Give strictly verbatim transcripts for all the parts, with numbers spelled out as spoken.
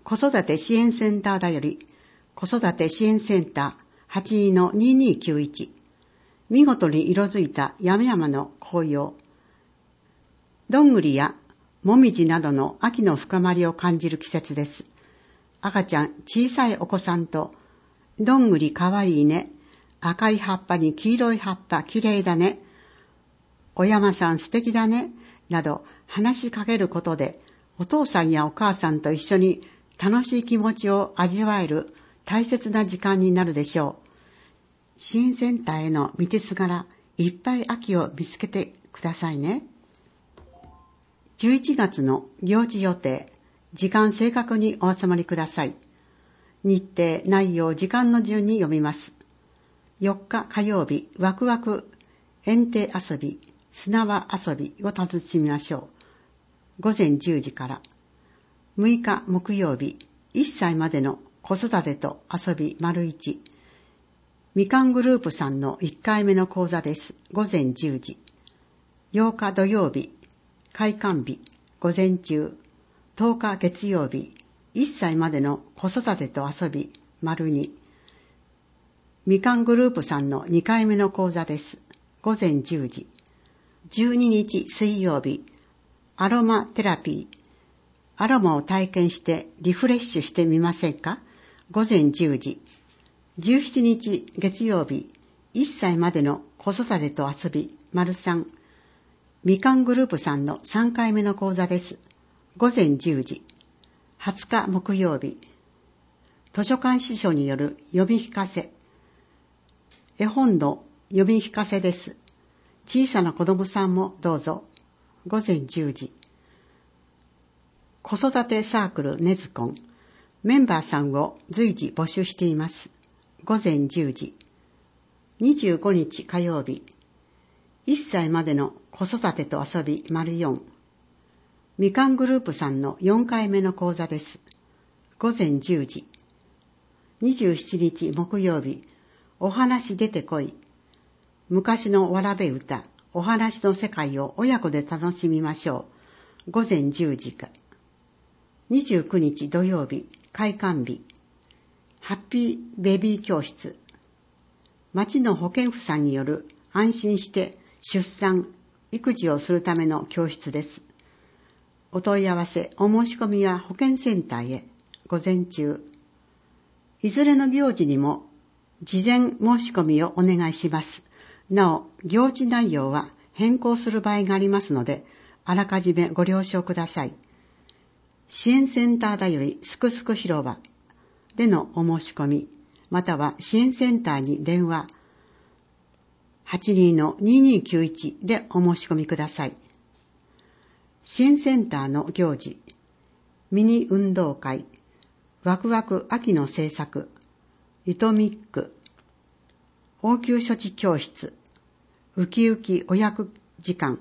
子育て支援センターだより、子育て支援センター はちにーのにーにーきゅういち。見事に色づいた山々の紅葉。どんぐりやもみじなどの秋の深まりを感じる季節です。赤ちゃん、小さいお子さんと、どんぐりかわいいね。赤い葉っぱに黄色い葉っぱきれいだね。お山さん素敵だね。など話しかけることで、お父さんやお母さんと一緒に楽しい気持ちを味わえる大切な時間になるでしょう。支援センターへの道すがら、いっぱい秋を見つけてくださいね。じゅういちがつの行事予定、時間正確にお集まりください。日程、内容、時間の順に読みます。よっか火曜日、ワクワク園庭遊び、砂場遊びを楽しみましょう。ごぜんじゅうじから。むいか木曜日、いっさいまでの子育てと遊び丸いち。みかんグループさんのいっかいめの講座です。ごぜんじゅうじ。ようか土曜日、開館日、午前中。とおか月曜日、いっさいまでの子育てと遊び丸に。みかんグループさんのにかいめの講座です。ごぜんじゅうじ。じゅうににち水曜日、アロマテラピー。アロマを体験してリフレッシュしてみませんか？ごぜんじゅうじ。じゅうしちにち月曜日、いっさいまでの子育てと遊び丸さん。みかんグループさんのさんかいめの講座です。ごぜんじゅうじ。はつか木曜日、図書館司書による読み聞かせ。絵本の読み聞かせです。小さな子供さんもどうぞ。ごぜんじゅうじ。子育てサークルネズコン。メンバーさんを随時募集しています。ごぜんじゅうじ。にじゅうごにち火曜日。いっさいまでの子育てと遊び丸よん。みかんグループさんのよんかいめの講座です。ごぜんじゅうじ。にじゅうしちにち木曜日。お話出てこい。昔のわらべ歌、お話の世界を親子で楽しみましょう。ごぜんじゅうじか。にじゅうくにち土曜日、開館日。ハッピーベビー教室。町の保健婦さんによる安心して出産、育児をするための教室です。お問い合わせ、お申し込みは保健センターへ。午前中。いずれの行事にも事前申し込みをお願いします。なお、行事内容は変更する場合がありますので、あらかじめご了承ください。支援センターだよりすくすく広場でのお申し込み、または支援センターに電話 はちにーのにーにーきゅういち でお申し込みください。支援センターの行事、ミニ運動会、ワクワク秋の制作、ユトミック、応急処置教室、ウキウキお役時間、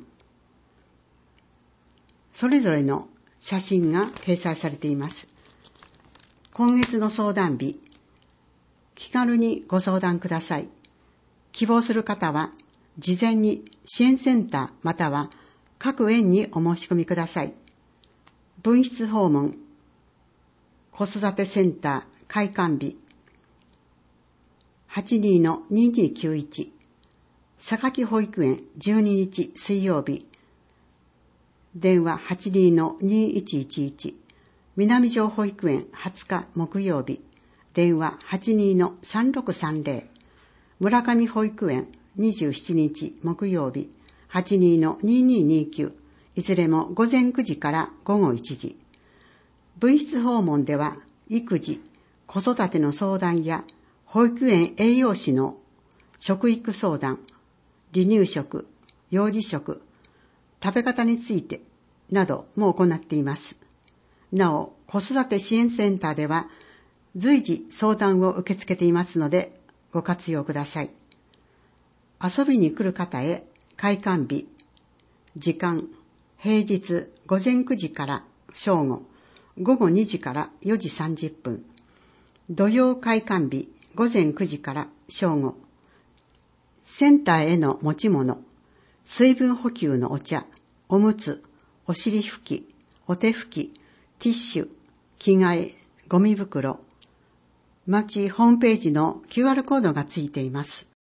それぞれの写真が掲載されています。今月の相談日、気軽にご相談ください。希望する方は、事前に支援センターまたは各園にお申し込みください。分室訪問、子育てセンター開館日、はちにーのにーにーきゅういち、榊保育園じゅうににち水曜日、電話 はちにーのにーいちいちいち、南城保育園はつか木曜日、電話 はちにーのさんろくさんぜろ、村上保育園にじゅうしちにち木曜日、はちにーのにーにーにーきゅう、いずれも午前くじから午後いちじ。分室訪問では、育児、子育ての相談や、保育園栄養士の食育相談、離乳食、幼児食、食べ方についてなども行っています。なお、子育て支援センターでは随時相談を受け付けていますのでご活用ください。遊びに来る方へ開館日、時間、平日午前くじから正午、午後にじからよじさんじゅっぷん、土曜開館日午前くじから正午、センターへの持ち物、水分補給のお茶、おむつ、お尻拭き、お手拭き、ティッシュ、着替え、 ゴミ袋、町ホームページの キューアール コードがついています。